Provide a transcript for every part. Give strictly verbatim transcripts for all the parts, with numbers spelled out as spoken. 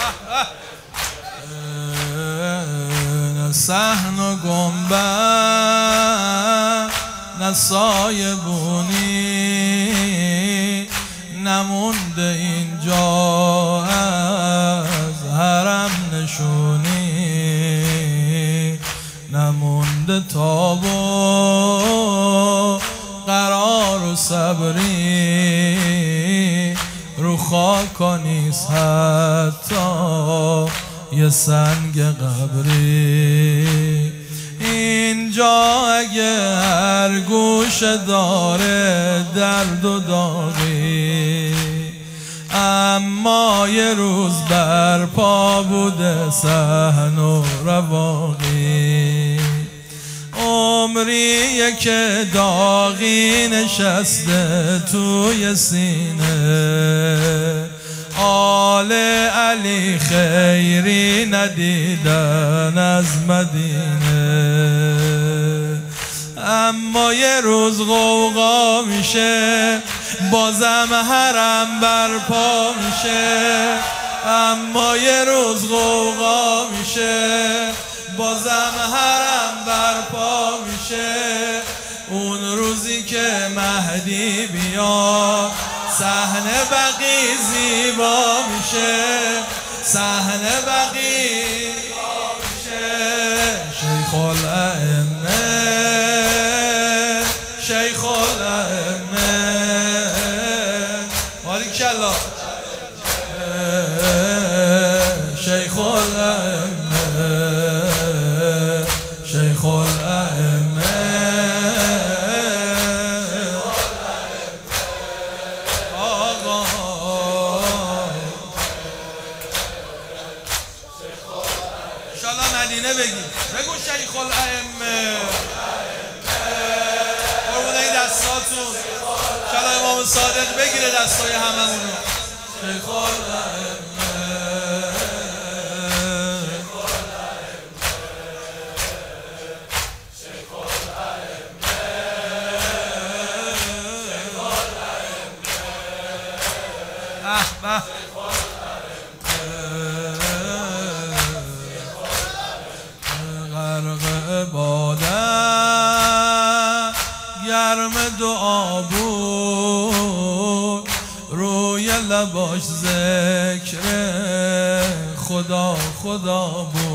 نه صحن و گنبد نه سایه بونی نمونده اینجا از حرم نشونی نمونده تاب و قرار و صبری رو خاکا نیست حتی یه سنگ قبری اینجا اگه هر گوشه داره درد و داغی اما یه روز برپا بوده صحن و رواقی عمریه که داغی نشسته توی سینه آل علی خیری ندیدن از مدینه اما یه روز غوغا میشه بازم حرم برپا میشه اما یه روز غوغا میشه بازم حرم برپا میشه اون روزی که مهدی بیاد صحن بقی زیبا میشه صحن بقی زیبا میشه شیخ الائمه شیخ الائمه باریکالله شیخ الائمه شیخ الائمه انشالله مدینه بگی بگو شیخ الائمه قربونه این دستاتون انشالله امام صادق بگیره دستای هممونو شیخ الائمه شیخ الائمه غرق عبادت گرم دعا بود روی لباش ذکر خدا خدا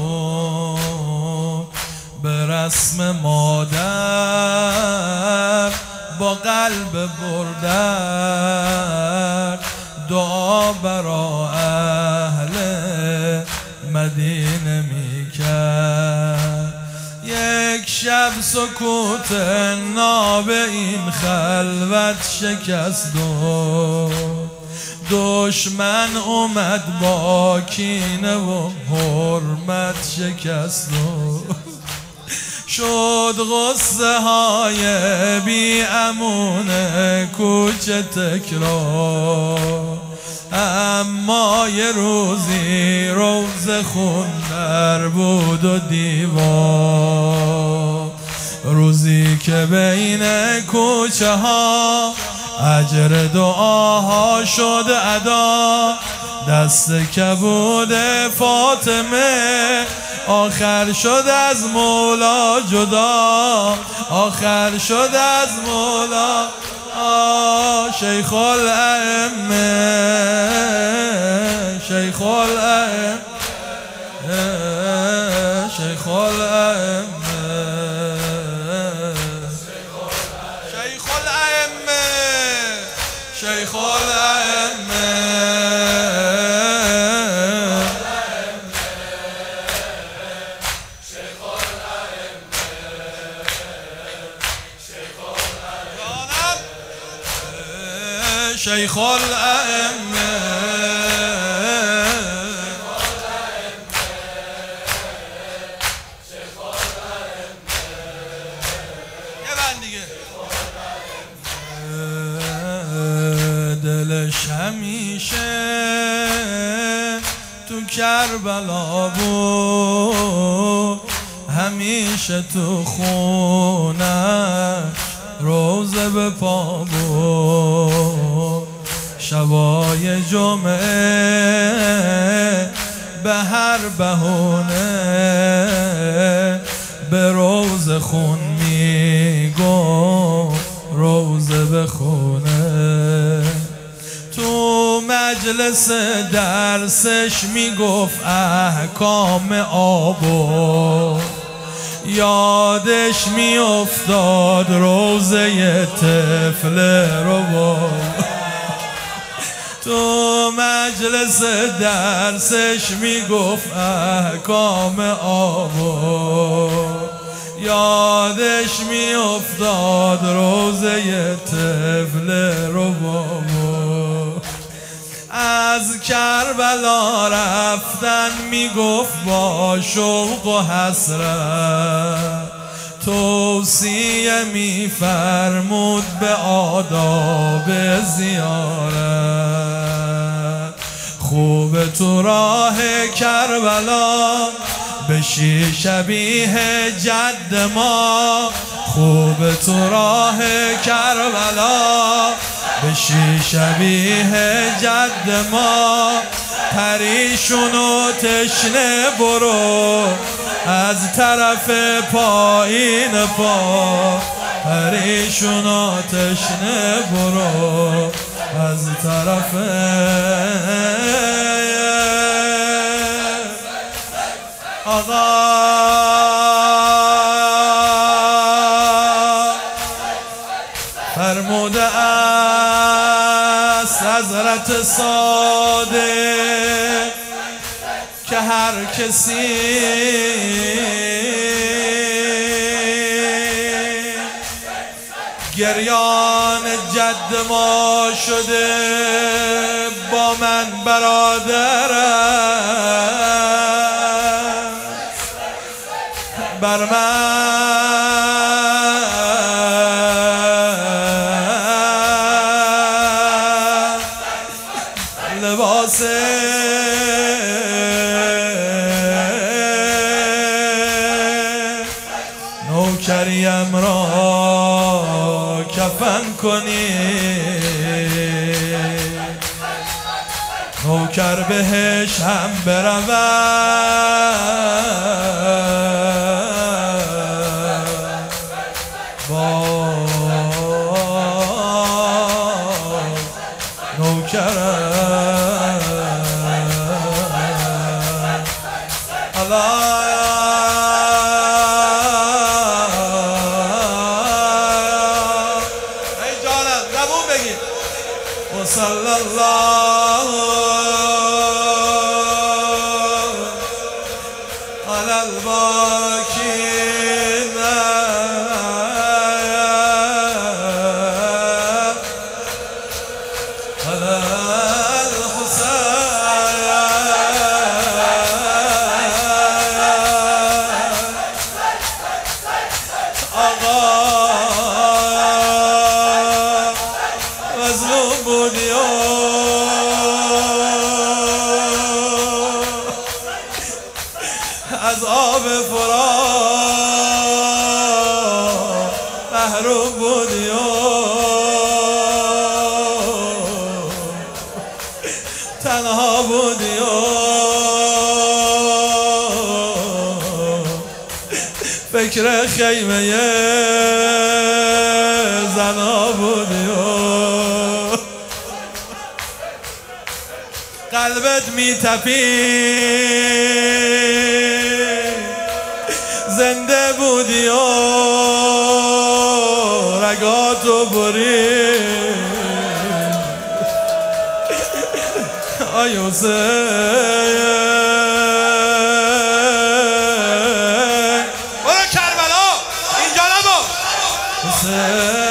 بود به رسم مادر با قلب بردر دعا برا اهل مدینه میکرد یک شب سکوت ناب این خلوت شکست و دشمن اومد با کینه و حرمت شکست و شد غصه های بی امون کوچه تکرار اما یه روزی روز خون در بود و دیوار روزی که بین کوچه ها اجر دعاها شد ادا دست کبود فاطمه آخر شد از مولا جدا آخر شد از مولا آه شیخ الائمه شیخ الائمه شیخ الائمه شیخ الائمه شیخ الائمه شیخ الائمه یه بند دیگه دلش همیشه تو کربلا بود همیشه تو خونه روزه به پا بود شبای جمعه به هر بهونه به روز خون میگو روزه بخونه. تو مجلس درسش میگفت احکام آبو، یادش میافتاد روزه طفل رو. تو مجلس درسش میگفت احکام آبو، یادش میافتاد روزه طفل رو. از کربلا رفتن میگفت با شوق و حسرت، توصیه میفرمود به آداب زیارت. خوب تو راه کربلا بشی شبیه جد ما، خوب تو راه کربلا بشی شبیه جد ما. پریشون و تشنه برو از طرف پایین پا، پریشون و تشنه برو از طرف آقا. فرموده است حضرت صادق که هر کسی گریان جد ما شده با من برادرم، بر من لباس نوکریم را کفن کنی، نوکر بهش هم برود با نوکرم. الله ای جانم زبون بگید و صلی الله علی الباکین علی مظلوم بودی و از آب فرات محروم بودی و تنها بودی و فکر خیمه زنا بودی و قلبت میتپید، زنده بودی و رگاتو برید. آی حسین برو کربلا، اینجا نبا حسین.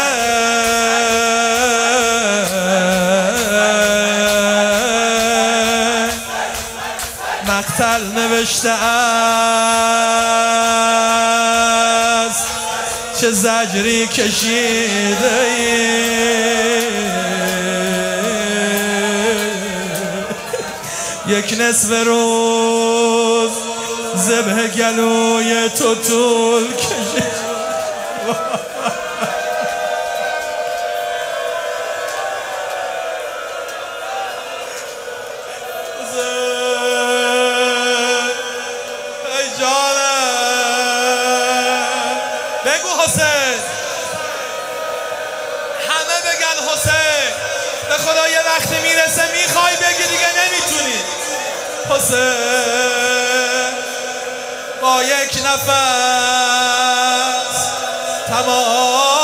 مقتل نوشته است چه زجری کشیده ای، یک نصف روز ذبح گلوی تو طول کشید. خدا یه وقتی میرسه میخوای بگی دیگه نمیتونی. حسین با یک نفس تمام